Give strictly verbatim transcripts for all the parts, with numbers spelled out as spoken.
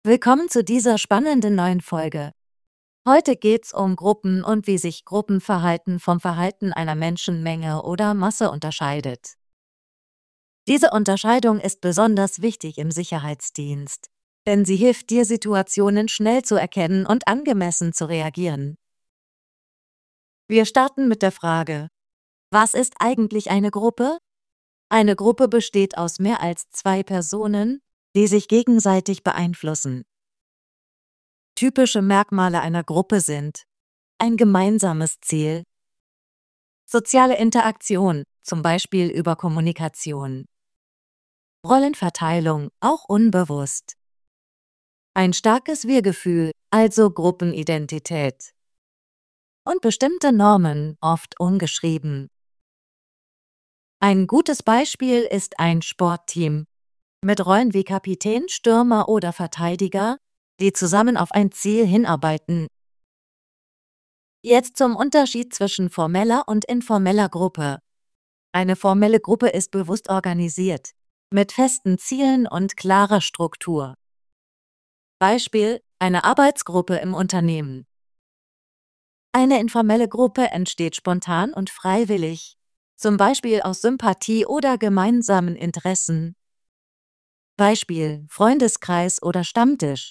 Willkommen zu dieser spannenden neuen Folge. Heute geht's um Gruppen und wie sich Gruppenverhalten vom Verhalten einer Menschenmenge oder Masse unterscheidet. Diese Unterscheidung ist besonders wichtig im Sicherheitsdienst, denn sie hilft dir, Situationen schnell zu erkennen und angemessen zu reagieren. Wir starten mit der Frage: Was ist eigentlich eine Gruppe? Eine Gruppe besteht aus mehr als zwei Personen, die sich gegenseitig beeinflussen. Typische Merkmale einer Gruppe sind: ein gemeinsames Ziel, soziale Interaktion, zum Beispiel über Kommunikation, Rollenverteilung, auch unbewusst, ein starkes Wir-Gefühl, also Gruppenidentität, und bestimmte Normen, oft ungeschrieben. Ein gutes Beispiel ist ein Sportteam mit Rollen wie Kapitän, Stürmer oder Verteidiger, die zusammen auf ein Ziel hinarbeiten. Jetzt zum Unterschied zwischen formeller und informeller Gruppe. Eine formelle Gruppe ist bewusst organisiert, mit festen Zielen und klarer Struktur. Beispiel: eine Arbeitsgruppe im Unternehmen. Eine informelle Gruppe entsteht spontan und freiwillig, zum Beispiel aus Sympathie oder gemeinsamen Interessen. Beispiel: Freundeskreis oder Stammtisch.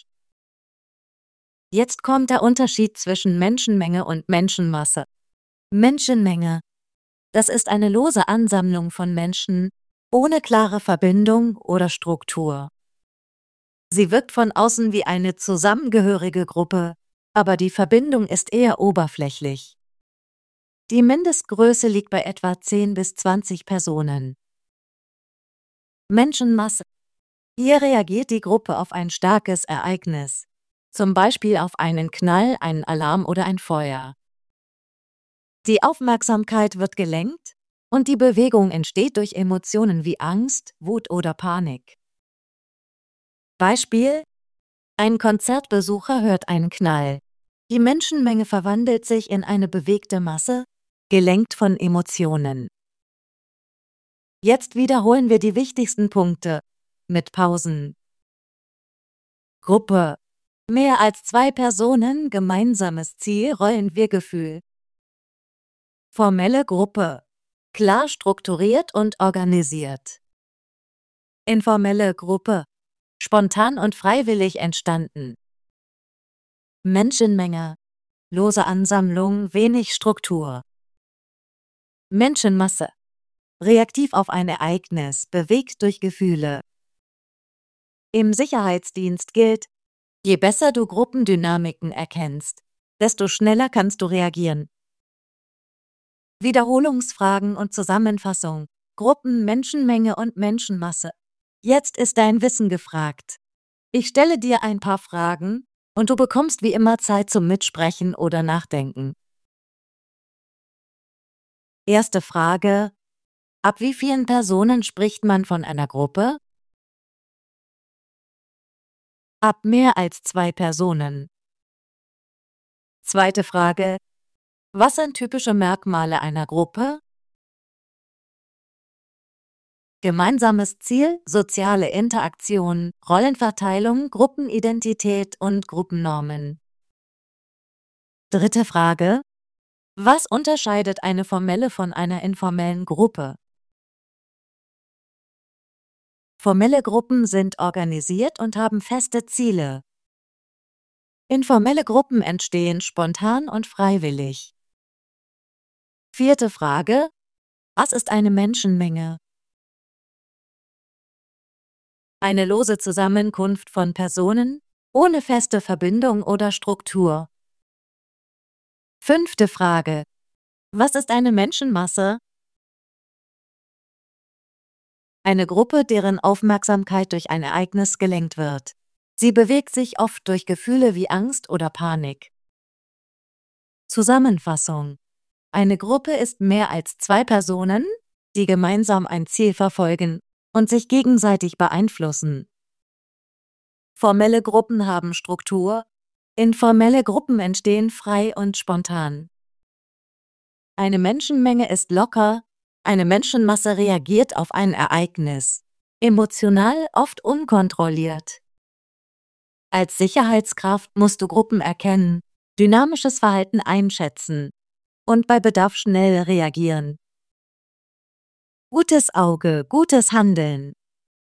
Jetzt kommt der Unterschied zwischen Menschenmenge und Menschenmasse. Menschenmenge: Das ist eine lose Ansammlung von Menschen, ohne klare Verbindung oder Struktur. Sie wirkt von außen wie eine zusammengehörige Gruppe, aber die Verbindung ist eher oberflächlich. Die Mindestgröße liegt bei etwa zehn bis zwanzig Personen. Menschenmasse: Hier reagiert die Gruppe auf ein starkes Ereignis, zum Beispiel auf einen Knall, einen Alarm oder ein Feuer. Die Aufmerksamkeit wird gelenkt und die Bewegung entsteht durch Emotionen wie Angst, Wut oder Panik. Beispiel: Ein Konzertbesucher hört einen Knall. Die Menschenmenge verwandelt sich in eine bewegte Masse, gelenkt von Emotionen. Jetzt wiederholen wir die wichtigsten Punkte mit Pausen. Gruppe: Mehr als zwei Personen, gemeinsames Ziel, Rollen-Wir-Gefühl. Formelle Gruppe: Klar strukturiert und organisiert. Informelle Gruppe: Spontan und freiwillig entstanden. Menschenmenge: Lose Ansammlung, wenig Struktur. Menschenmasse: Reaktiv auf ein Ereignis, bewegt durch Gefühle. Im Sicherheitsdienst gilt: Je besser du Gruppendynamiken erkennst, desto schneller kannst du reagieren. Wiederholungsfragen und Zusammenfassung: Gruppen, Menschenmenge und Menschenmasse. Jetzt ist dein Wissen gefragt. Ich stelle dir ein paar Fragen und du bekommst wie immer Zeit zum Mitsprechen oder Nachdenken. Erste Frage: Ab wie vielen Personen spricht man von einer Gruppe? Ab mehr als zwei Personen. Zweite Frage: Was sind typische Merkmale einer Gruppe? Gemeinsames Ziel, soziale Interaktion, Rollenverteilung, Gruppenidentität und Gruppennormen. Dritte Frage: Was unterscheidet eine formelle von einer informellen Gruppe? Formelle Gruppen sind organisiert und haben feste Ziele. Informelle Gruppen entstehen spontan und freiwillig. Vierte Frage: Was ist eine Menschenmenge? Eine lose Zusammenkunft von Personen, ohne feste Verbindung oder Struktur. Fünfte Frage: Was ist eine Menschenmasse? Eine Gruppe, deren Aufmerksamkeit durch ein Ereignis gelenkt wird. Sie bewegt sich oft durch Gefühle wie Angst oder Panik. Zusammenfassung: Eine Gruppe ist mehr als zwei Personen, die gemeinsam ein Ziel verfolgen und sich gegenseitig beeinflussen. Formelle Gruppen haben Struktur, informelle Gruppen entstehen frei und spontan. Eine Menschenmenge ist locker, eine Menschenmasse reagiert auf ein Ereignis, emotional, oft unkontrolliert. Als Sicherheitskraft musst du Gruppen erkennen, dynamisches Verhalten einschätzen und bei Bedarf schnell reagieren. Gutes Auge, gutes Handeln.